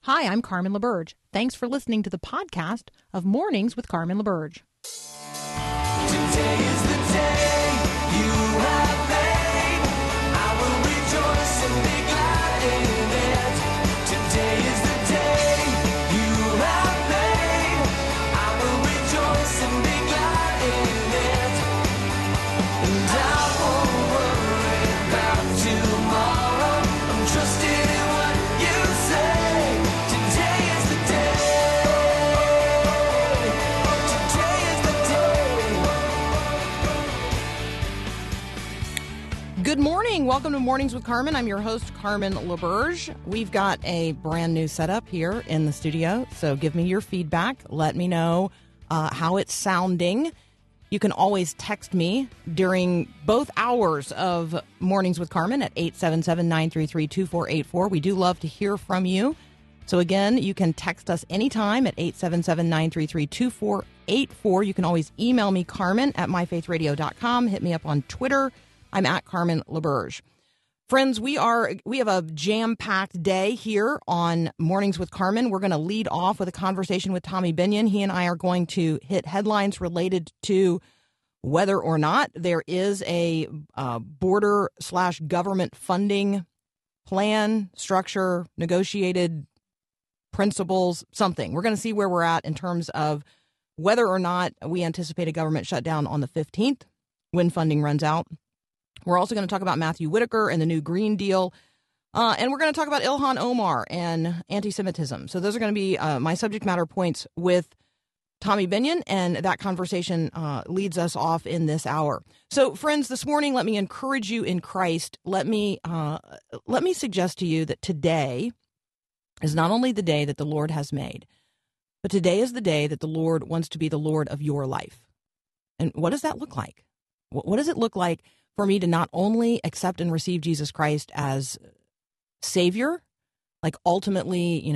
Hi, I'm Carmen LaBerge. Thanks for listening to the podcast of Mornings with Carmen LaBerge. Today is the day you have made. I will rejoice and be glad in it. Today is the day you have made. I will rejoice and be glad in it. And I won't worry about tomorrow. I'm trusting in what you say. Today is the day. Today is the day. Good morning. Welcome to Mornings with Carmen. I'm your host, Carmen LaBerge. We've got a brand new setup here in the studio, so give me your feedback. Let me know how it's sounding. You can always text me during both hours of Mornings with Carmen at 877-933-2484. We do love to hear from you. So again, you can text us anytime at 877-933-2484. You can always email me, Carmen at myfaithradio.com. Hit me up on Twitter. I'm at Carmen LaBerge. Friends, we have a jam-packed day here on Mornings with Carmen. We're going to lead off with a conversation with Tommy Binion. He and I are going to hit headlines related to whether or not there is a border/government funding plan, structure, negotiated principles, something. We're going to see where we're at in terms of whether or not we anticipate a government shutdown on the 15th when funding runs out. We're also going to talk about Matthew Whitaker and the new Green Deal. And we're going to talk about Ilhan Omar and anti-Semitism. So those are going to be my subject matter points with Tommy Binion, and that conversation leads us off in this hour. So, friends, this morning, let me encourage you in Christ. Let me suggest to you that today is not only the day that the Lord has made, but today is the day that the Lord wants to be the Lord of your life. And what does that look like? What does it look like for me to not only accept and receive Jesus Christ as Savior, like ultimately,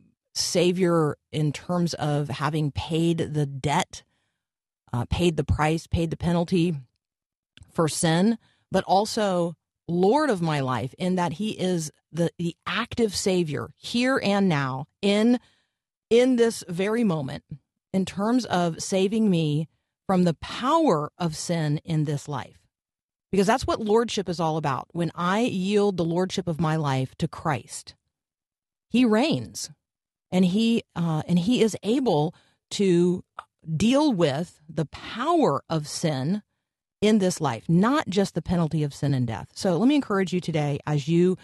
Savior in terms of having paid the debt, paid the price, paid the penalty for sin, but also Lord of my life in that he is the active Savior here and now in this very moment in terms of saving me from the power of sin in this life. Because that's what lordship is all about. When I yield the lordship of my life to Christ, he reigns, and he is able to deal with the power of sin in this life, not just the penalty of sin and death. So let me encourage you today, as you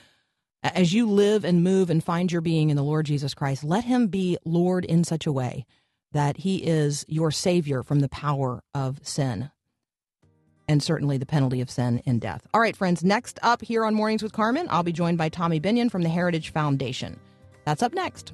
live and move and find your being in the Lord Jesus Christ, let him be Lord in such a way that he is your Savior from the power of sin, and certainly the penalty of sin and death. All right, friends, next up here on Mornings with Carmen, I'll be joined by Tommy Binion from the Heritage Foundation. That's up next.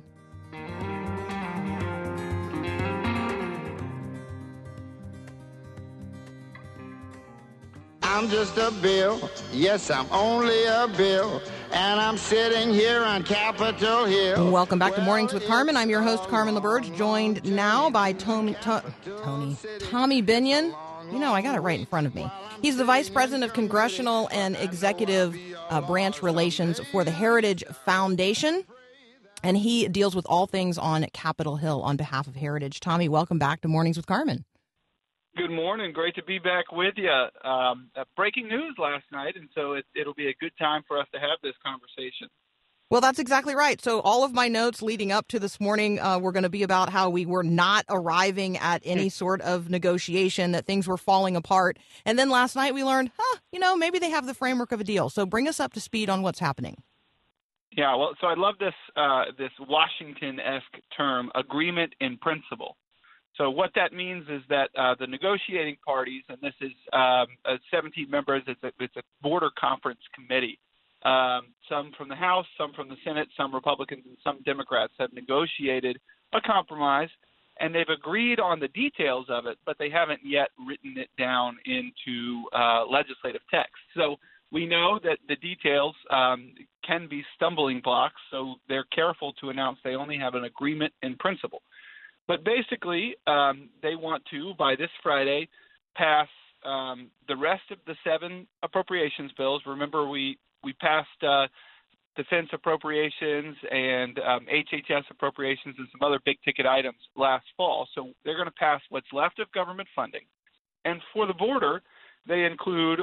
I'm just a bill. Yes, I'm only a bill. And I'm sitting here on Capitol Hill. Welcome back to Mornings with Carmen. I'm your host, Carmen LaBerge, joined now by Tommy Binion. I got it right in front of me. He's the Vice President of Congressional and Executive Branch Relations for the Heritage Foundation, and he deals with all things on Capitol Hill on behalf of Heritage. Tommy, welcome back to Mornings with Carmen. Good morning. Great to be back with you. Breaking news last night, and so it'll be a good time for us to have this conversation. Well, that's exactly right. So all of my notes leading up to this morning were going to be about how we were not arriving at any sort of negotiation, that things were falling apart. And then last night we learned, maybe they have the framework of a deal. So bring us up to speed on what's happening. Yeah, well, so I love this Washington-esque term, agreement in principle. So what that means is that the negotiating parties, and this is 17 members, it's a border conference committee. Some from the House, some from the Senate, some Republicans, and some Democrats have negotiated a compromise, and they've agreed on the details of it, but they haven't yet written it down into legislative text. So we know that the details can be stumbling blocks, so they're careful to announce they only have an agreement in principle. But basically, they want to, by this Friday, pass the rest of the 7 appropriations bills. Remember, we passed defense appropriations and HHS appropriations and some other big-ticket items last fall. So they're going to pass what's left of government funding. And for the border, they include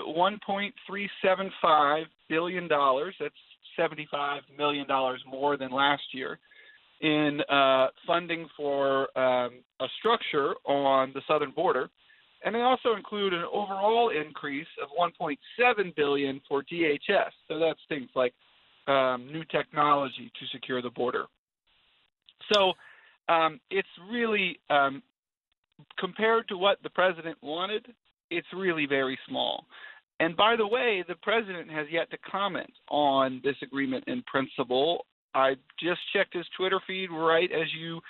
$1.375 billion. That's $75 million more than last year in funding for a structure on the southern border. And they also include an overall increase of $1.7 billion for DHS. So that's things like new technology to secure the border. So it's really, compared to what the president wanted, it's really very small. And by the way, the president has yet to comment on this agreement in principle. I just checked his Twitter feed right as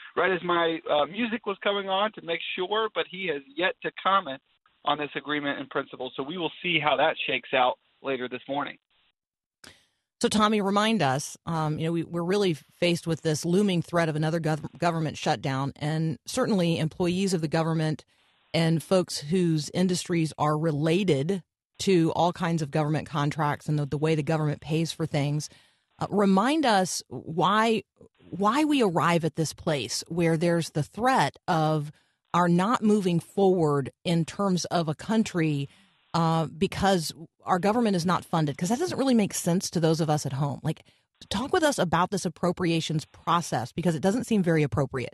my music was coming on to make sure, but he has yet to comment on this agreement in principle. So we will see how that shakes out later this morning. So, Tommy, remind us, we're really faced with this looming threat of another government shutdown, and certainly employees of the government and folks whose industries are related to all kinds of government contracts and the way the government pays for things. Remind us why we arrive at this place where there's the threat of our not moving forward in terms of a country because our government is not funded, because that doesn't really make sense to those of us at home. Like, talk with us about this appropriations process, because it doesn't seem very appropriate.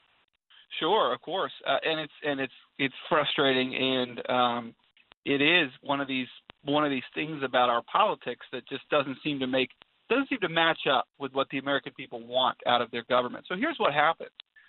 Sure, of course, and it's frustrating, and it is one of these things about our politics that just doesn't seem to match up with what the American people want out of their government. So here's what happens: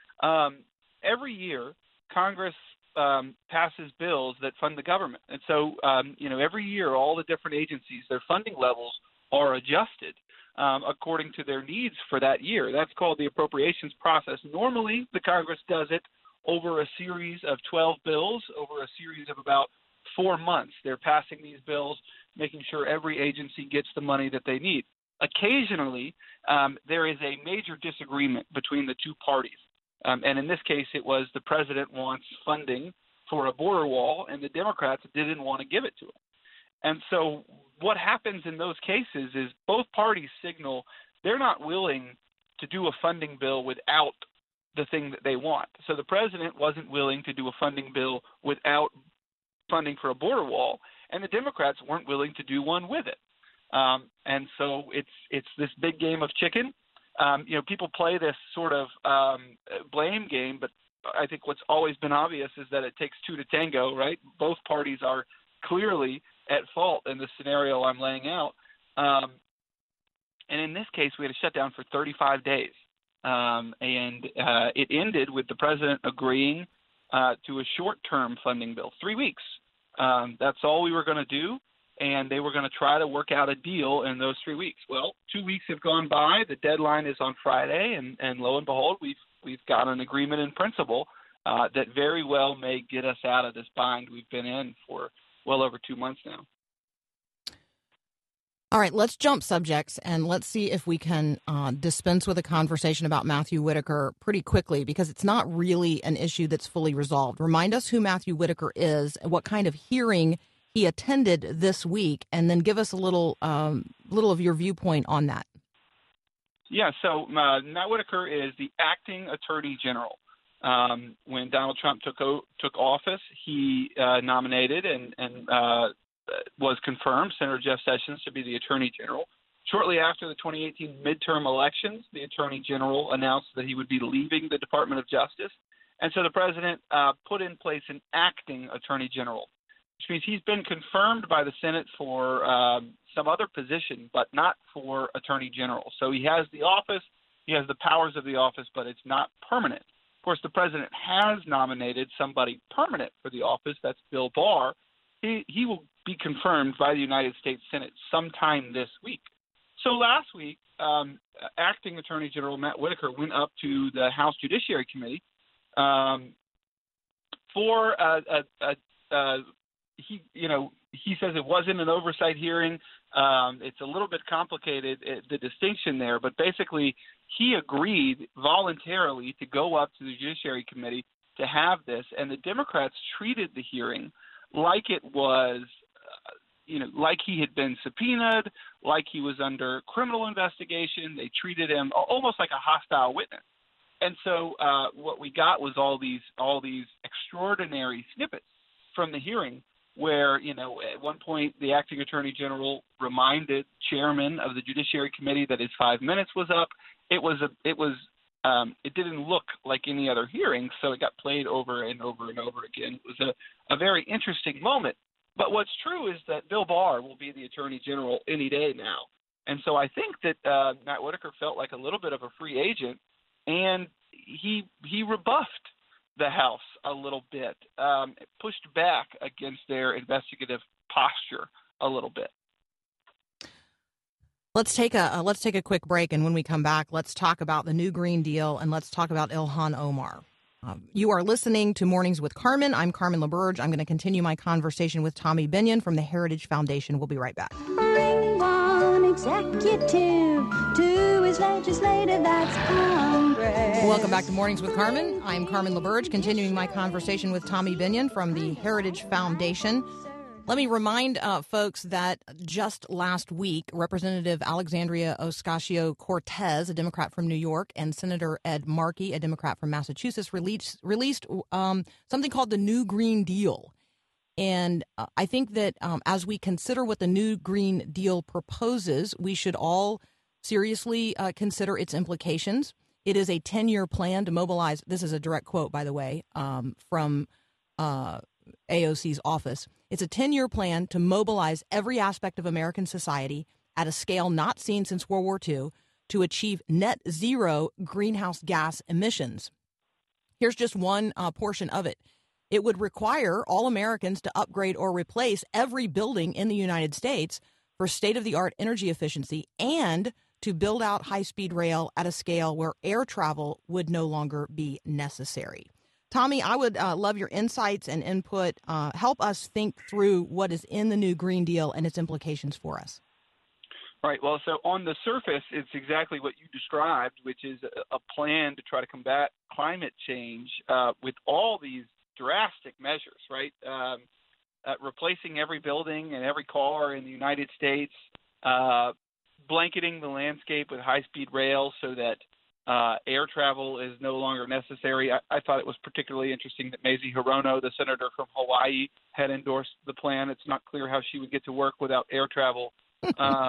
every year, Congress passes bills that fund the government. And so, every year, all the different agencies, their funding levels are adjusted according to their needs for that year. That's called the appropriations process. Normally, the Congress does it over a series of 12 bills, over a series of about 4 months. They're passing these bills, making sure every agency gets the money that they need. Occasionally, there is a major disagreement between the two parties. And in this case, it was the president wants funding for a border wall, and the Democrats didn't want to give it to him. And so what happens in those cases is both parties signal they're not willing to do a funding bill without the thing that they want. So the president wasn't willing to do a funding bill without funding for a border wall, and the Democrats weren't willing to do one with it. And so it's this big game of chicken. People play this sort of blame game, but I think what's always been obvious is that it takes two to tango, right? Both parties are clearly at fault in the scenario I'm laying out. And in this case, we had a shutdown for 35 days. And it ended with the president agreeing to a short-term funding bill, 3 weeks. That's all we were going to do. And they were going to try to work out a deal in those 3 weeks. Well, 2 weeks have gone by. The deadline is on Friday, and lo and behold, we've got an agreement in principle that very well may get us out of this bind we've been in for well over 2 months now. All right, let's jump subjects, and let's see if we can dispense with a conversation about Matthew Whitaker pretty quickly, because it's not really an issue that's fully resolved. Remind us who Matthew Whitaker is and what kind of hearing he attended this week, and then give us a little of your viewpoint on that. Yeah, so Matt Whitaker is the acting attorney general. When Donald Trump took office, he nominated and was confirmed Senator Jeff Sessions to be the attorney general. Shortly after the 2018 midterm elections, the attorney general announced that he would be leaving the Department of Justice. And so the president put in place an acting attorney general, which means he's been confirmed by the Senate for some other position, but not for attorney general. So he has the office, he has the powers of the office, but it's not permanent. Of course, the president has nominated somebody permanent for the office. That's Bill Barr. He will be confirmed by the United States Senate sometime this week. So last week, acting Attorney General Matt Whitaker went up to the House Judiciary Committee for he says it wasn't an oversight hearing. It's a little bit complicated, the distinction there, but basically he agreed voluntarily to go up to the Judiciary Committee to have this, and the Democrats treated the hearing like it was like he had been subpoenaed, like he was under criminal investigation. They treated him almost like a hostile witness. And so what we got was all these extraordinary snippets from the hearing where, at one point the acting attorney general reminded chairman of the Judiciary Committee that his 5 minutes was up. It didn't look like any other hearing, so it got played over and over and over again. It was a very interesting moment. But what's true is that Bill Barr will be the attorney general any day now. And so I think that Matt Whitaker felt like a little bit of a free agent, and he rebuffed the House a little bit, pushed back against their investigative posture a little bit. Let's take a quick break, and when we come back, let's talk about the new Green Deal, and let's talk about Ilhan Omar. You are listening to Mornings with Carmen. I'm Carmen LaBerge. I'm going to continue my conversation with Tommy Binion from the Heritage Foundation. We'll be right back. Bring one executive to his legislative, that's Congress. Welcome back to Mornings with Carmen. I'm Carmen LaBerge, continuing my conversation with Tommy Binion from the Heritage Foundation. Let me remind folks that just last week, Representative Alexandria Ocasio-Cortez, a Democrat from New York, and Senator Ed Markey, a Democrat from Massachusetts, released something called the New Green Deal. And I think that as we consider what the New Green Deal proposes, we should all seriously consider its implications. It is a 10-year plan to mobilize. This is a direct quote, by the way, from AOC's office. It's a 10-year plan to mobilize every aspect of American society at a scale not seen since World War II to achieve net zero greenhouse gas emissions. Here's just one portion of it. It would require all Americans to upgrade or replace every building in the United States for state-of-the-art energy efficiency and to build out high-speed rail at a scale where air travel would no longer be necessary. Tommy, I would love your insights and input. Help us think through what is in the new Green Deal and its implications for us. Right. Well, so on the surface, it's exactly what you described, which is a plan to try to combat climate change with all these drastic measures, right? Replacing every building and every car in the United States, blanketing the landscape with high-speed rail so that air travel is no longer necessary. I thought it was particularly interesting that Mazie Hirono, the senator from Hawaii, had endorsed the plan. It's not clear how she would get to work without air travel. I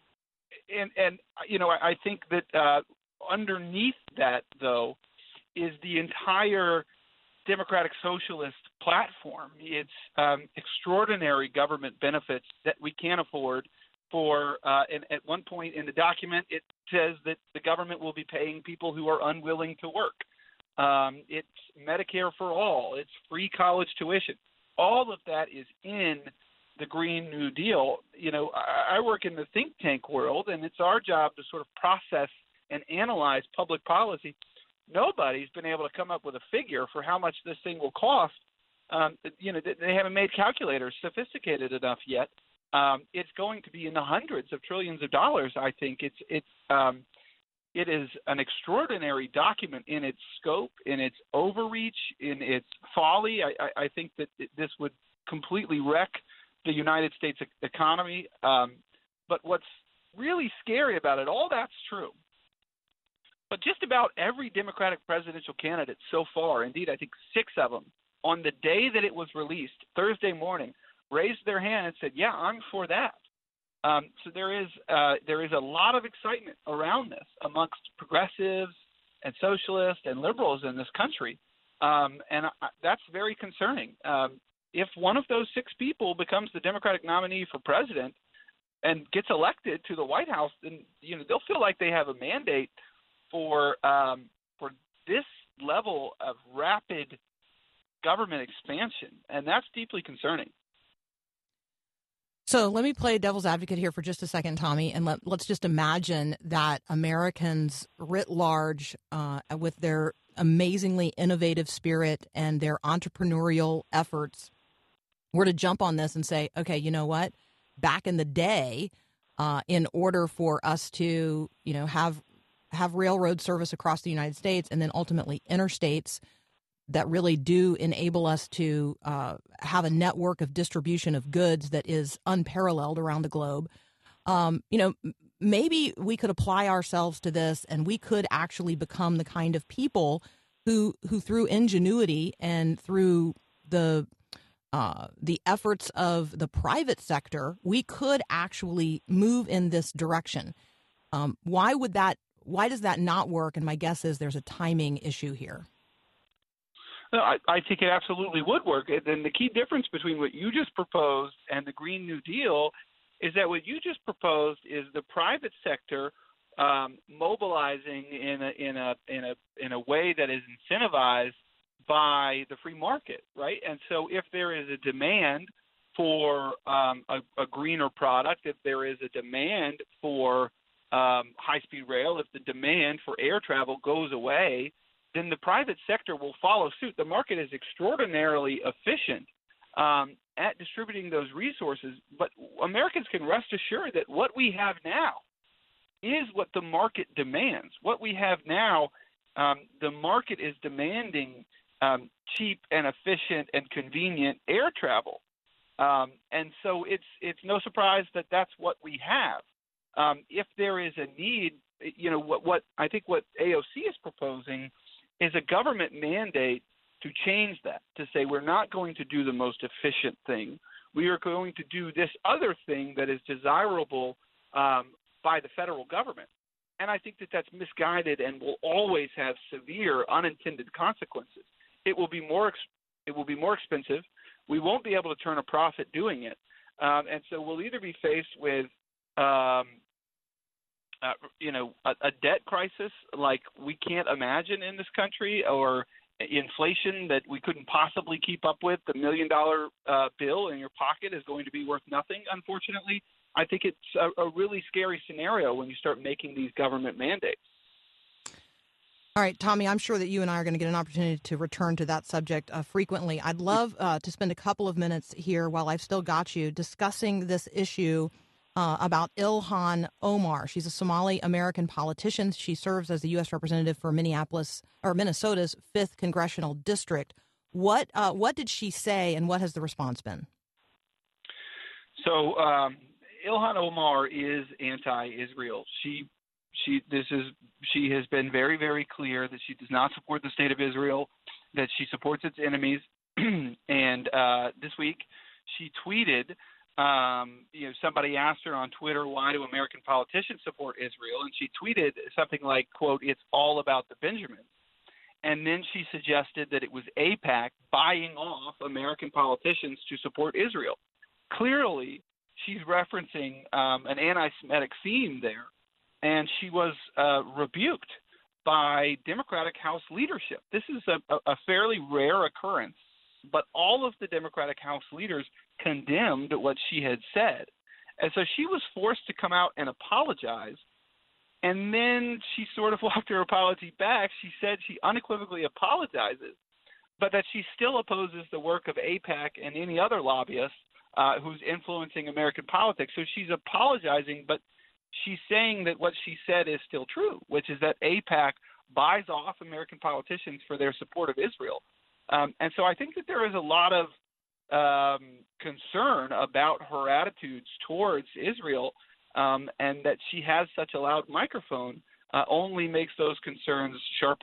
think that underneath that, though, is the entire Democratic Socialist platform. It's extraordinary government benefits that we can't afford and at one point in the document, it says that the government will be paying people who are unwilling to work. It's Medicare for all. It's free college tuition. All of that is in the Green New Deal. I work in the think tank world, and it's our job to sort of process and analyze public policy. Nobody's been able to come up with a figure for how much this thing will cost. They haven't made calculators sophisticated enough yet. It's going to be in the hundreds of trillions of dollars. I think it is an extraordinary document in its scope, in its overreach, in its folly. I think that this would completely wreck the United States economy. But what's really scary about it, all that's true. But just about every Democratic presidential candidate so far, indeed I think 6 of them, on the day that it was released, Thursday morning, raised their hand and said, yeah, I'm for that. So there is a lot of excitement around this amongst progressives and socialists and liberals in this country. That's very concerning. If one of those 6 people becomes the Democratic nominee for president and gets elected to the White House, then they'll feel like they have a mandate for this level of rapid government expansion, and that's deeply concerning. So let me play devil's advocate here for just a second, Tommy, and let's just imagine that Americans writ large, with their amazingly innovative spirit and their entrepreneurial efforts, were to jump on this and say, okay, you know what? Back in the day, in order for us to, have railroad service across the United States and then ultimately interstates, that really do enable us to have a network of distribution of goods that is unparalleled around the globe. Maybe we could apply ourselves to this, and we could actually become the kind of people who through ingenuity and through the efforts of the private sector, we could actually move in this direction. Why does that not work? And my guess is there's a timing issue here. No, I think it absolutely would work. And the key difference between what you just proposed and the Green New Deal is that what you just proposed is the private sector mobilizing in a way that is incentivized by the free market, right? And so if there is a demand for a greener product, if there is a demand for high-speed rail, if the demand for air travel goes away, then the private sector will follow suit. The market is extraordinarily efficient at distributing those resources, but Americans can rest assured that what we have now is what the market demands. What we have now, the market is demanding cheap and efficient and convenient air travel. And so it's no surprise that that's what we have. If there is a need, what I think what AOC is proposing is a government mandate to change that, to say we're not going to do the most efficient thing. We are going to do this other thing that is desirable by the federal government. And I think that that's misguided and will always have severe unintended consequences. It will be more expensive. We won't be able to turn a profit doing it. And so we'll either be faced with a debt crisis like we can't imagine in this country, or inflation that we couldn't possibly keep up with. The $1 million bill in your pocket is going to be worth nothing, unfortunately. I think it's a really scary scenario when you start making these government mandates. All right, Tommy, I'm sure that you and I are going to get an opportunity to return to that subject frequently. I'd love to spend a couple of minutes here while I've still got you discussing this issue about Ilhan Omar. She's a Somali-American politician. She serves as the U.S. representative for Minnesota's 5th Congressional District. What did she say, and what has the response been? So Ilhan Omar is anti-Israel. She has been very, very clear that she does not support the state of Israel, that she supports its enemies. And this week she tweeted, somebody asked her on Twitter, why do American politicians support Israel? And she tweeted something like, quote, it's all about the Benjamins. And then she suggested that it was AIPAC buying off American politicians to support Israel. Clearly, she's referencing an anti-Semitic theme there. And she was rebuked by Democratic House leadership. This is a fairly rare occurrence, but all of the Democratic House leaders condemned what she had said. And so she was forced to come out and apologize. And then she sort of walked her apology back. She said she unequivocally apologizes, but that she still opposes the work of AIPAC and any other lobbyist who's influencing American politics. So she's apologizing, but she's saying that what she said is still true, which is that AIPAC buys off American politicians for their support of Israel. And so I think that there is a lot of concern about her attitudes towards Israel, and that she has such a loud microphone only makes those concerns sharper.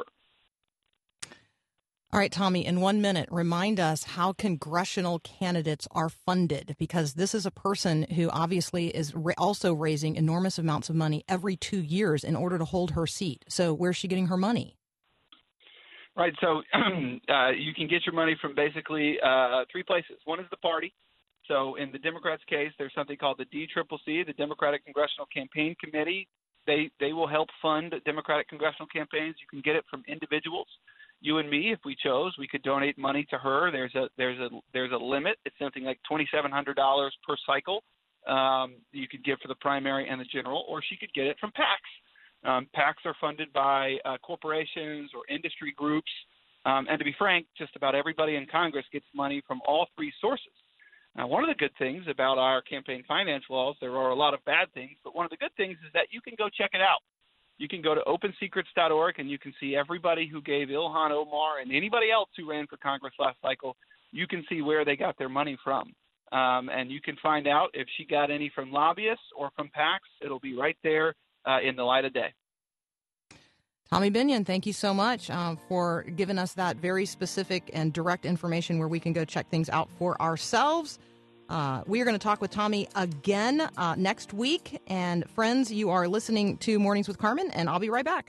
All right, Tommy, in 1 minute, remind us how congressional candidates are funded, because this is a person who obviously is also raising enormous amounts of money every 2 years in order to hold her seat. So where's she getting her money? Right. So you can get your money from basically 3 places. One is the party. So in the Democrats' case, there's something called the DCCC, the Democratic Congressional Campaign Committee. They will help fund Democratic congressional campaigns. You can get it from individuals. You and me, if we chose, we could donate money to her. There's a limit. It's something like $2,700 per cycle. You could give for the primary and the general, or she could get it from PACs. PACs are funded by corporations or industry groups. And to be frank, just about everybody in Congress gets money from all 3 sources. Now, one of the good things about our campaign finance laws, there are a lot of bad things, but one of the good things is that you can go check it out. you can go to opensecrets.org and you can see everybody who gave Ilhan Omar and anybody else who ran for Congress last cycle. You can see where they got their money from. And you can find out if she got any from lobbyists or from PACs. It'll be right there in the light of day. Tommy Binion, thank you so much for giving us that very specific and direct information where we can go check things out for ourselves. We are going to talk with Tommy again next week. And friends, you are listening to Mornings with Carmen, and I'll be right back.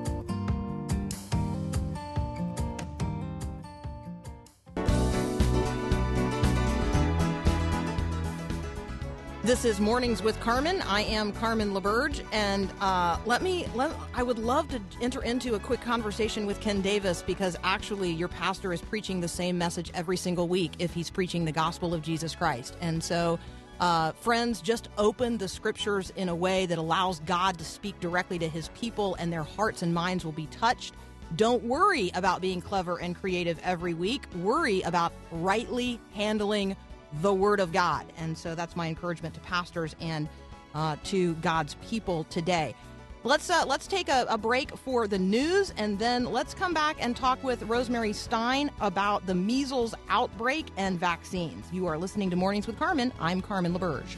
This is Mornings with Carmen. I am Carmen LaBerge, and I would love to enter into a quick conversation with Ken Davis, because actually your pastor is preaching the same message every single week if he's preaching the gospel of Jesus Christ. And so, friends, just open the scriptures in a way that allows God to speak directly to his people, and their hearts and minds will be touched. Don't worry about being clever and creative every week. Worry about rightly handling the Word of God. And so that's my encouragement to pastors and to God's people today. Let's take a break for the news, and then let's come back and talk with Rosemary Stein about the measles outbreak and vaccines. You are listening to Mornings with Carmen. I'm Carmen LaBerge.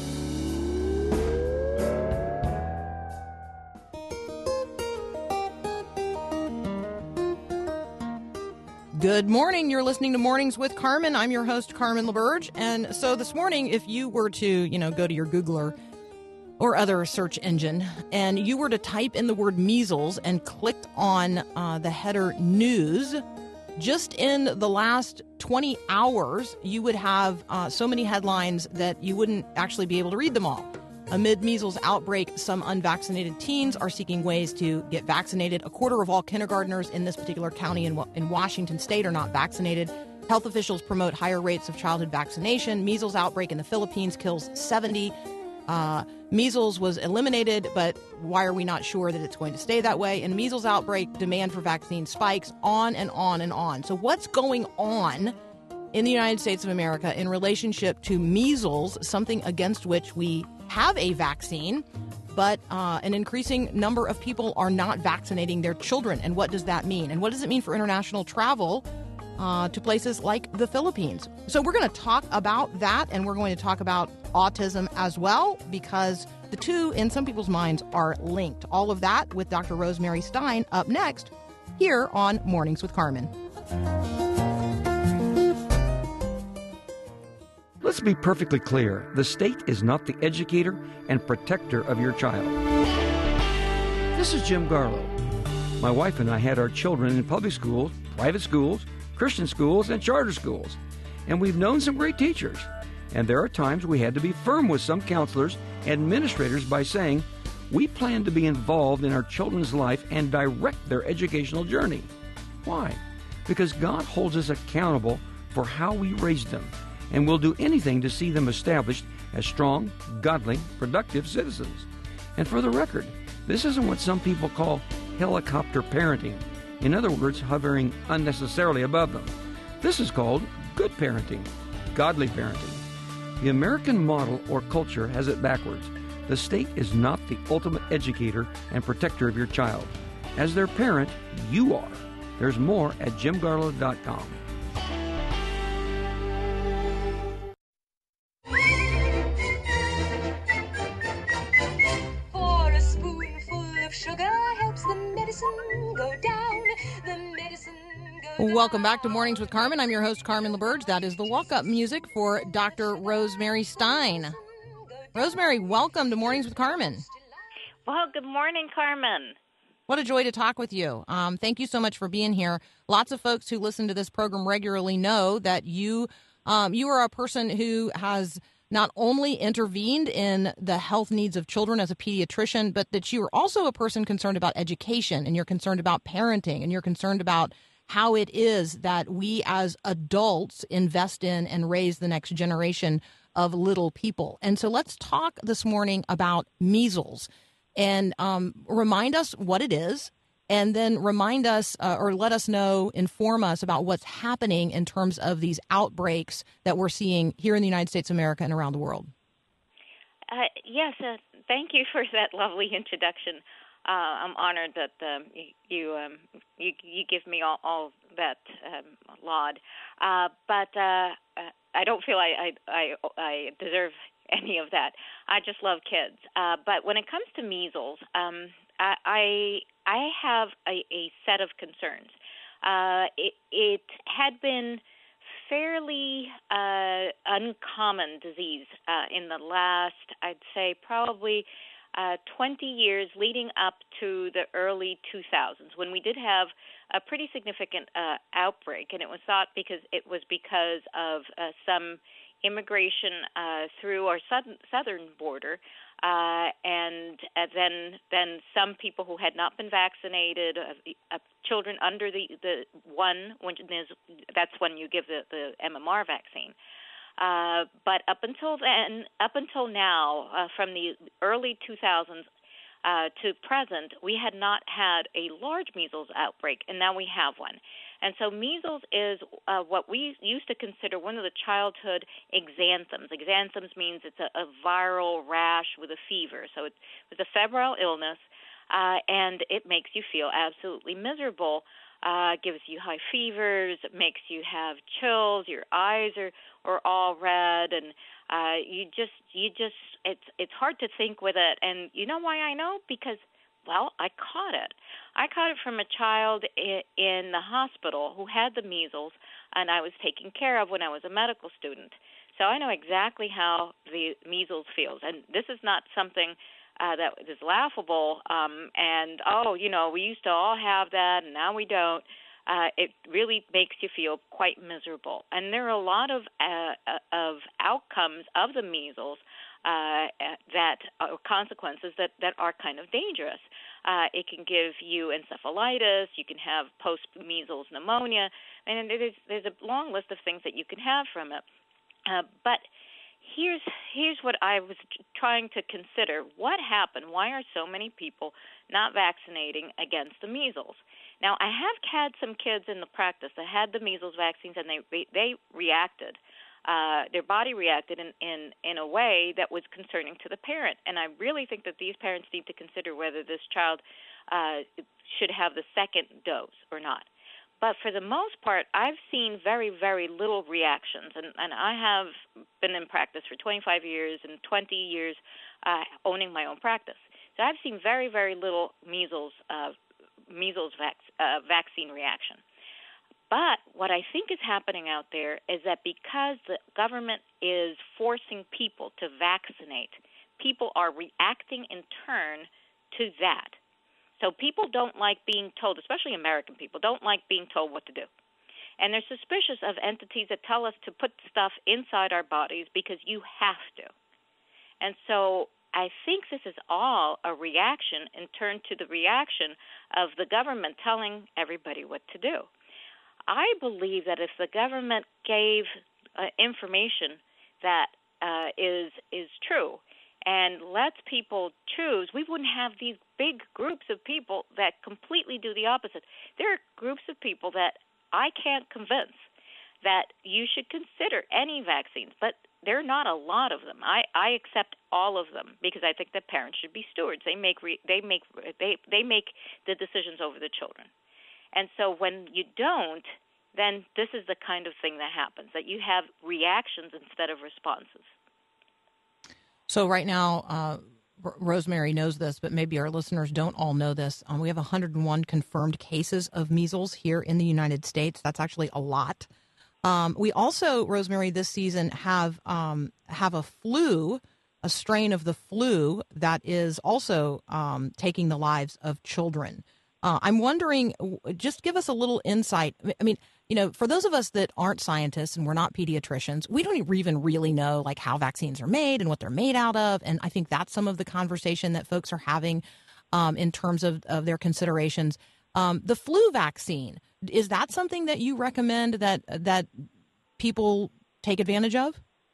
Good morning. You're listening to Mornings with Carmen. I'm your host, Carmen LaBerge. And so this morning, if you were to, go to your Googler or other search engine, and you were to type in the word measles and clicked on the header news, just in the last 20 hours, you would have so many headlines that you wouldn't actually be able to read them all. Amid measles outbreak, some unvaccinated teens are seeking ways to get vaccinated. A quarter of all kindergartners in this particular county in Washington state are not vaccinated. Health officials promote higher rates of childhood vaccination. Measles outbreak in the Philippines kills 70. Measles was eliminated, but why are we not sure that it's going to stay that way? And measles outbreak, demand for vaccine spikes, on and on and on. So what's going on in the United States of America in relationship to measles, something against which we have a vaccine, but an increasing number of people are not vaccinating their children? And what does that mean? And what does it mean for international travel to places like the Philippines? So we're going to talk about that, and we're going to talk about autism as well, because the two, in some people's minds, are linked. All of that with Dr. Rosemary Stein up next here on Mornings with Carmen. Let's be perfectly clear. The state is not the educator and protector of your child. This is Jim Garlow. My wife and I had our children in public schools, private schools, Christian schools, and charter schools. And we've known some great teachers. And there are times we had to be firm with some counselors and administrators by saying, we plan to be involved in our children's life and direct their educational journey. Why? Because God holds us accountable for how we raised them, and we'll do anything to see them established as strong, godly, productive citizens. And for the record, this isn't what some people call helicopter parenting. In other words, hovering unnecessarily above them. This is called good parenting, godly parenting. The American model or culture has it backwards. The state is not the ultimate educator and protector of your child. As their parent, you are. There's more at jimgarlow.com. For a spoonful of sugar helps the medicine go down. The medicine go down. Welcome back to Mornings with Carmen. I'm your host, Carmen LaBerge. That is the walk-up music for Dr. Rosemary Stein. Rosemary, welcome to Mornings with Carmen. Well, good morning, Carmen. What a joy to talk with you. Thank you so much for being here. Lots of folks who listen to this program regularly know that you are a person who has not only intervened in the health needs of children as a pediatrician, but that you are also a person concerned about education, and you're concerned about parenting, and you're concerned about how it is that we as adults invest in and raise the next generation of little people. And so let's talk this morning about measles, and remind us what it is, and then remind us or let us know, inform us about what's happening in terms of these outbreaks that we're seeing here in the United States of America and around the world. Yes, thank you for that lovely introduction. I'm honored that you give me all that laud, but I don't feel I deserve any of that. I just love kids. But when it comes to measles, I have a set of concerns. It had been fairly uncommon disease in the last, I'd say, probably 20 years leading up to the early 2000s, when we did have a pretty significant outbreak, and it was thought because of some immigration through our southern border, and then some people who had not been vaccinated, children under the one, that's when you give the MMR vaccine. But up until now, from the early 2000s to present, we had not had a large measles outbreak, and now we have one. And so measles is what we used to consider one of the childhood exanthems. Exanthems means it's a viral rash with a fever. So it's a febrile illness, and it makes you feel absolutely miserable. Gives you high fevers, it makes you have chills, your eyes are all red, and it's hard to think with it. And you know why I know? Because, well, I caught it. I caught it from a child in the hospital who had the measles, and I was taken care of when I was a medical student. So I know exactly how the measles feels, and this is not something that is laughable, we used to all have that, and now we don't. It really makes you feel quite miserable. And there are a lot of outcomes of the measles that are consequences that are kind of dangerous. It can give you encephalitis. You can have post-measles pneumonia, and there's a long list of things that you can have from it. But here's what I was trying to consider. What happened? Why are so many people not vaccinating against the measles? Now, I have had some kids in the practice that had the measles vaccines, and they reacted. Their body reacted in a way that was concerning to the parent. And I really think that these parents need to consider whether this child should have the second dose or not. But for the most part, I've seen very, very little reactions. And I have been in practice for 25 years and 20 years owning my own practice. So I've seen very, very little measles vaccine reaction. But what I think is happening out there is that because the government is forcing people to vaccinate, people are reacting in turn to that. So people don't like being told, especially American people, don't like being told what to do. And they're suspicious of entities that tell us to put stuff inside our bodies because you have to. And so I think this is all a reaction in turn to the reaction of the government telling everybody what to do. I believe that if the government gave information that is true and lets people choose, we wouldn't have these big groups of people that completely do the opposite. There are groups of people that I can't convince that you should consider any vaccines, but there are not a lot of them. I accept all of them because I think that parents should be stewards. They make the decisions over the children. And so when you don't, then this is the kind of thing that happens, that you have reactions instead of responses. So right now, Rosemary knows this, but maybe our listeners don't all know this. We have 101 confirmed cases of measles here in the United States. That's actually a lot. We also, Rosemary, this season have a flu, a strain of the flu that is also taking the lives of children. I'm wondering, just give us a little insight. I mean, for those of us that aren't scientists and we're not pediatricians, we don't even really know like how vaccines are made and what they're made out of. And I think that's some of the conversation that folks are having in terms of their considerations. The flu vaccine, is that something that you recommend that people take advantage of?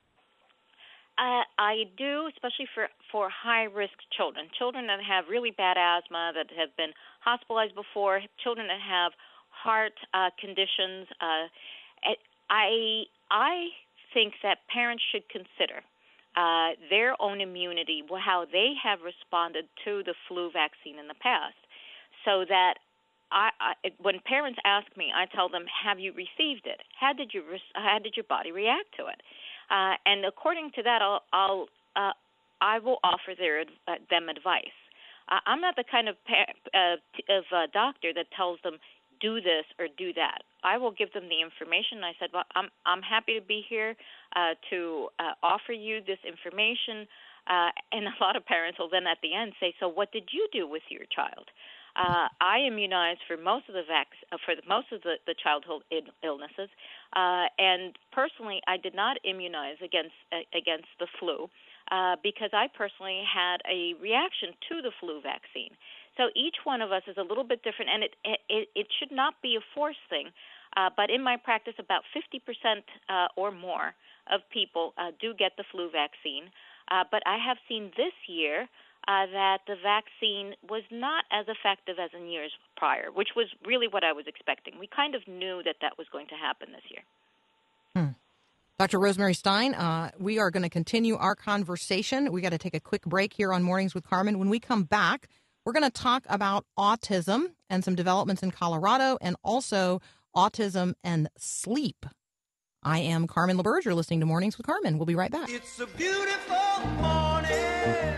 I do, especially for high-risk children that have really bad asthma, that have been hospitalized before, children that have heart conditions. I think that parents should consider their own immunity, how they have responded to the flu vaccine in the past, so that when parents ask me, I tell them, "Have you received it? How did your body react to it?" And according to that, I will offer them advice. I'm not the kind of doctor that tells them do this or do that. I will give them the information. I said, "Well, I'm happy to be here to offer you this information." And a lot of parents will then at the end say, "So what did you do with your child?" I immunized for most of the childhood illnesses, and personally, I did not immunize against the flu because I personally had a reaction to the flu vaccine. So each one of us is a little bit different, and it should not be a forced thing. But in my practice, about 50% or more of people do get the flu vaccine. But I have seen this year that the vaccine was not as effective as in years prior, which was really what I was expecting. We kind of knew that was going to happen this year. Dr. Rosemary Stein, we are going to continue our conversation. We got to take a quick break here on Mornings with Carmen. When we come back, we're going to talk about autism and some developments in Colorado, and also autism and sleep. I am Carmen LaBerge. You're listening to Mornings with Carmen. We'll be right back. It's a beautiful morning.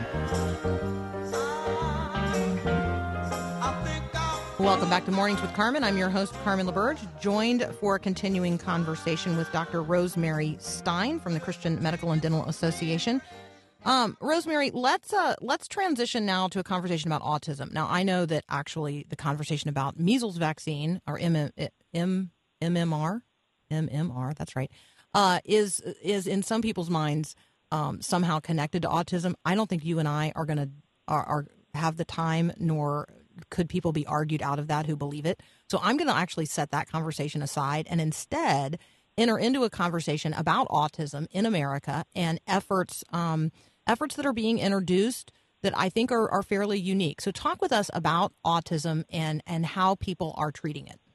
Welcome back to Mornings with Carmen. I'm your host, Carmen LaBerge, joined for a continuing conversation with Dr. Rosemary Stein from the Christian Medical and Dental Association. Rosemary, let's transition now to a conversation about autism. Now, I know that actually the conversation about measles vaccine, or MMR, that's right, is in some people's minds somehow connected to autism. I don't think you and I are going to have the time, nor could people be argued out of that who believe it. So I'm going to actually set that conversation aside and instead enter into a conversation about autism in America and efforts that are being introduced that I think are fairly unique. So talk with us about autism and how people are treating it.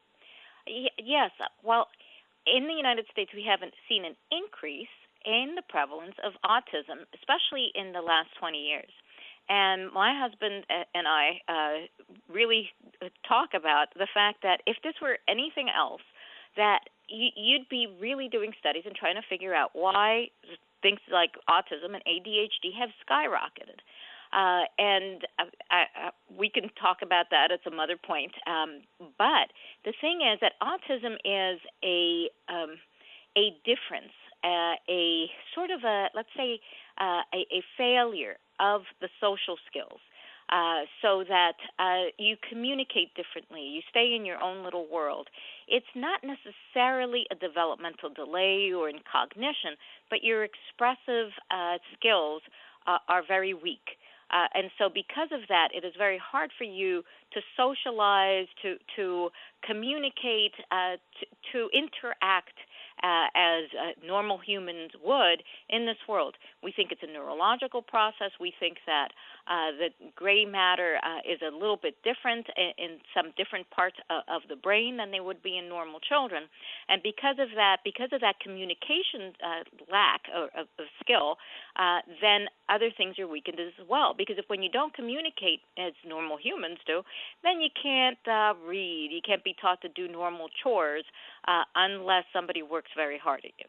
Yes. Well, in the United States, we haven't seen an increase in the prevalence of autism, especially in the last 20 years. And my husband and I really talk about the fact that if this were anything else, that you'd be really doing studies and trying to figure out why things like autism and ADHD have skyrocketed. And we can talk about that at some other point. But the thing is that autism is a difference, a sort of let's say, a failure of the social skills, so that you communicate differently. You stay in your own little world. It's not necessarily a developmental delay or in cognition, but your expressive skills are very weak. And so because of that, it is very hard for you to socialize, to communicate, to interact as normal humans would in this world. We think it's a neurological process. We think that the gray matter is a little bit different in some different parts of the brain than they would be in normal children. And because of that communication lack of skill, then other things are weakened as well. Because when you don't communicate as normal humans do, then you can't read. You can't be taught to do normal chores unless somebody works very hard at you.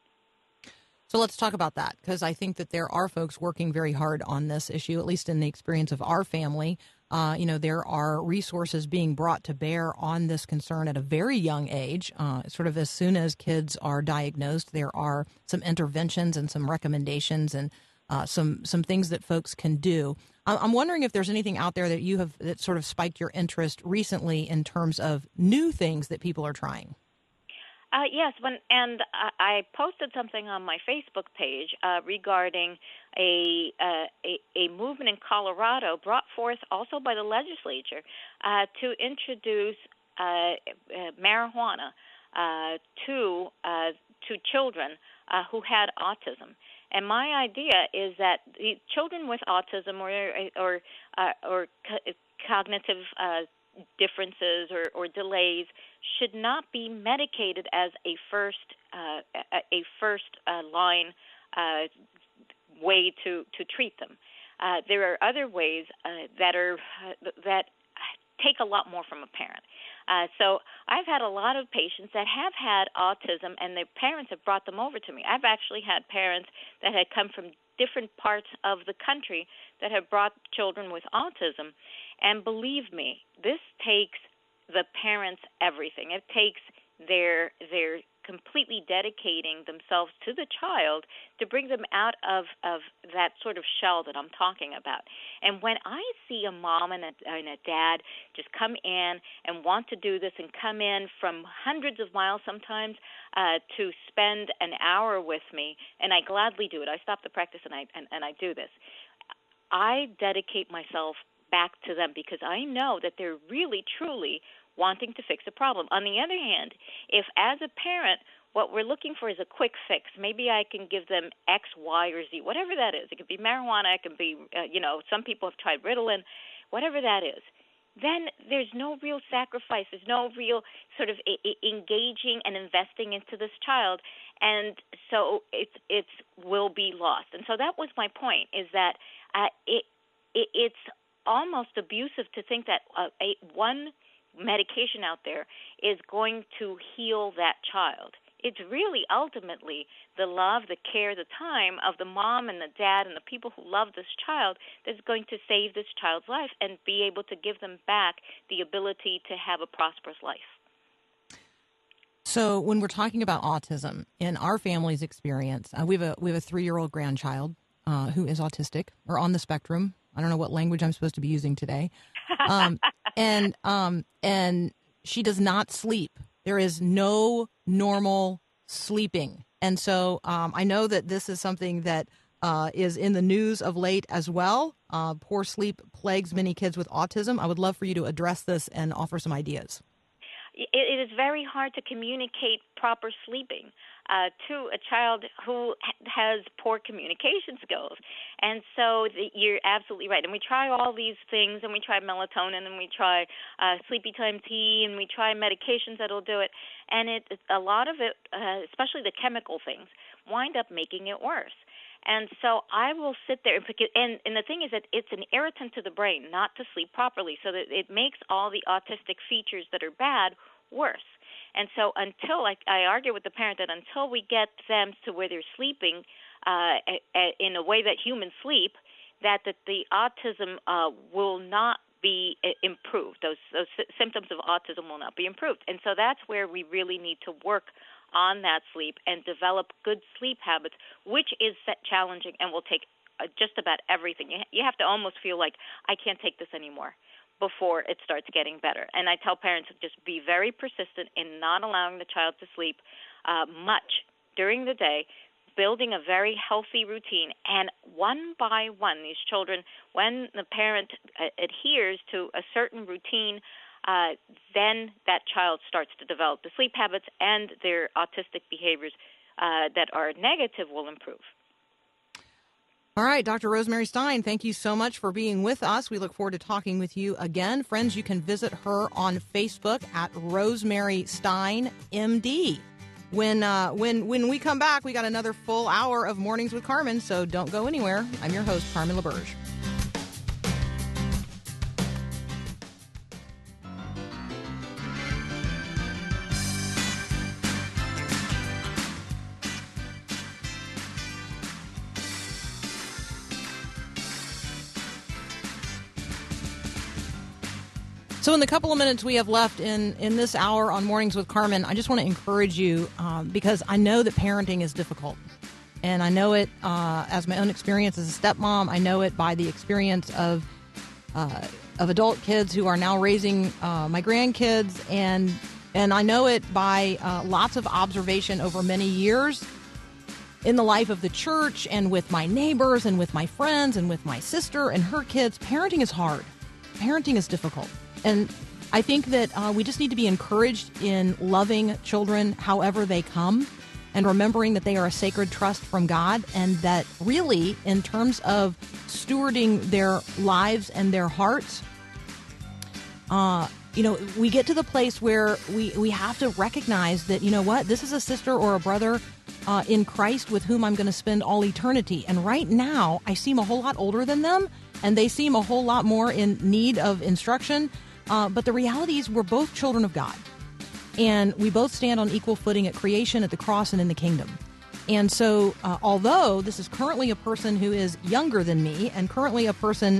So let's talk about that, because I think that there are folks working very hard on this issue, at least in the experience of our family. There are resources being brought to bear on this concern at a very young age. Sort of as soon as kids are diagnosed, there are some interventions and some recommendations and some things that folks can do. I'm wondering if there's anything out there that sort of spiked your interest recently in terms of new things that people are trying. Yes, I posted something on my Facebook page regarding a movement in Colorado brought forth also by the legislature to introduce marijuana to children who had autism. And my idea is that the children with autism or cognitive differences or delays should not be medicated as a first line way to treat them. There are other ways that take a lot more from a parent. So I've had a lot of patients that have had autism, and their parents have brought them over to me. I've actually had parents that had come from different parts of the country that have brought children with autism. And believe me, this takes the parents everything. It takes their completely dedicating themselves to the child to bring them out of that sort of shell that I'm talking about. And when I see a mom and a dad just come in and want to do this and come in from hundreds of miles sometimes to spend an hour with me, and I gladly do it. I stop the practice and I do this. I dedicate myself back to them because I know that they're really, truly wanting to fix a problem. On the other hand, if as a parent what we're looking for is a quick fix, maybe I can give them X, Y, or Z, whatever that is. It could be marijuana, it could be, some people have tried Ritalin, whatever that is. Then there's no real sacrifice. There's no real sort of engaging and investing into this child, and so it will be lost. And so that was my point, is that it's almost abusive to think that one medication out there is going to heal that child. It's really ultimately the love, the care, the time of the mom and the dad and the people who love this child that's going to save this child's life and be able to give them back the ability to have a prosperous life. So when we're talking about autism, in our family's experience, we have a 3-year-old grandchild who is autistic or on the spectrum. I don't know what language I'm supposed to be using today. And she does not sleep. There is no normal sleeping. And so I know that this is something that is in the news of late as well. Poor sleep plagues many kids with autism. I would love for you to address this and offer some ideas. It is very hard to communicate proper sleeping to a child who has poor communication skills. And so you're absolutely right. And we try all these things, and we try melatonin, and we try sleepy time tea, and we try medications that'll do it. And a lot of it, especially the chemical things, wind up making it worse. And so I will sit there, and the thing is that it's an irritant to the brain not to sleep properly, so that it makes all the autistic features that are bad worse. And so until I argue with the parent that until we get them to where they're sleeping in a way that humans sleep, that the autism will not be improved. Those symptoms of autism will not be improved. And so that's where we really need to work on that sleep and develop good sleep habits, which is challenging and will take just about everything. You have to almost feel like, I can't take this anymore before it starts getting better. And I tell parents to just be very persistent in not allowing the child to sleep much during the day, building a very healthy routine. And one by one, these children, when the parent adheres to a certain routine, then that child starts to develop the sleep habits, and their autistic behaviors that are negative will improve. All right, Dr. Rosemary Stein, thank you so much for being with us. We look forward to talking with you again. Friends, you can visit her on Facebook at Rosemary Stein, MD. When we come back, we got another full hour of Mornings with Carmen, so don't go anywhere. I'm your host, Carmen LaBerge. So in the couple of minutes we have left in this hour on Mornings with Carmen, I just want to encourage you because I know that parenting is difficult. And I know it as my own experience as a stepmom. I know it by the experience of adult kids who are now raising my grandkids. And I know it by lots of observation over many years in the life of the church and with my neighbors and with my friends and with my sister and her kids. Parenting is hard. Parenting is difficult. And I think that we just need to be encouraged in loving children however they come and remembering that they are a sacred trust from God, and that really, in terms of stewarding their lives and their hearts, we get to the place where we have to recognize that, you know what, this is a sister or a brother in Christ with whom I'm going to spend all eternity. And right now, I seem a whole lot older than them, and they seem a whole lot more in need of instruction. But the reality is we're both children of God, and we both stand on equal footing at creation, at the cross, and in the kingdom. And so although this is currently a person who is younger than me and currently a person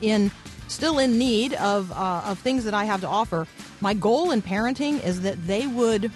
still in need of things that I have to offer, my goal in parenting is that they would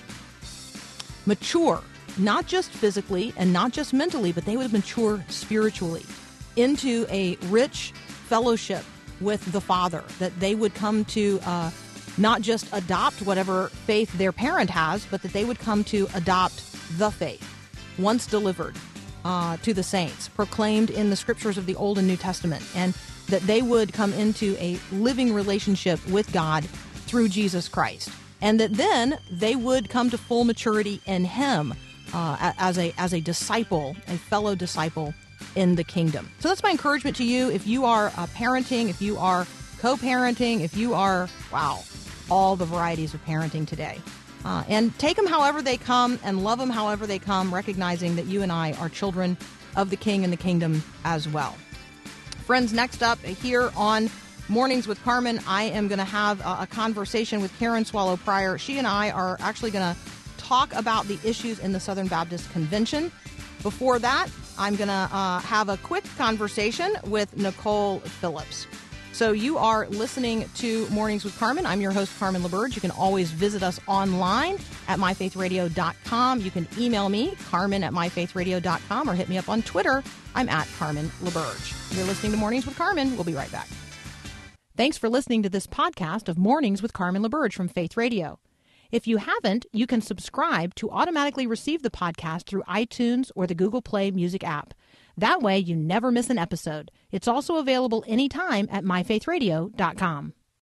mature, not just physically and not just mentally, but they would mature spiritually into a rich fellowship with the Father, that they would come to not just adopt whatever faith their parent has, but that they would come to adopt the faith once delivered to the saints, proclaimed in the scriptures of the Old and New Testament, and that they would come into a living relationship with God through Jesus Christ, and that then they would come to full maturity in Him as a disciple, a fellow disciple in the kingdom. So that's my encouragement to you. If you are parenting, if you are co-parenting, if you are, all the varieties of parenting today. And take them however they come and love them however they come, recognizing that you and I are children of the King and the kingdom as well. Friends, next up here on Mornings with Carmen, I am going to have a conversation with Karen Swallow Prior. She and I are actually going to talk about the issues in the Southern Baptist Convention. Before that, I'm going to have a quick conversation with Nicole Phillips. So you are listening to Mornings with Carmen. I'm your host, Carmen LaBerge. You can always visit us online at myfaithradio.com. You can email me, carmen@myfaithradio.com, or hit me up on Twitter. I'm at Carmen LaBerge. You're listening to Mornings with Carmen. We'll be right back. Thanks for listening to this podcast of Mornings with Carmen LaBerge from Faith Radio. If you haven't, you can subscribe to automatically receive the podcast through iTunes or the Google Play Music app. That way, you never miss an episode. It's also available anytime at myfaithradio.com.